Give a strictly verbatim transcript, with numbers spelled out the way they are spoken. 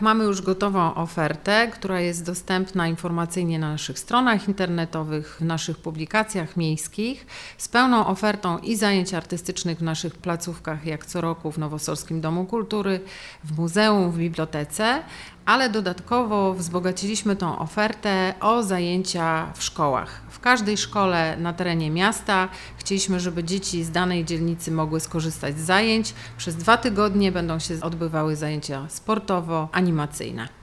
Mamy już gotową ofertę, która jest dostępna informacyjnie na naszych stronach internetowych, w naszych publikacjach miejskich, z pełną ofertą i zajęć artystycznych w naszych placówkach, jak co roku w Nowosolskim Domu Kultury, w muzeum, w bibliotece, ale dodatkowo wzbogaciliśmy tą ofertę o zajęcia w szkołach. W każdej szkole na terenie miasta chcieliśmy, żeby dzieci z danej dzielnicy mogły skorzystać z zajęć. Przez dwa tygodnie będą się odbywały zajęcia sportowo-animacyjne.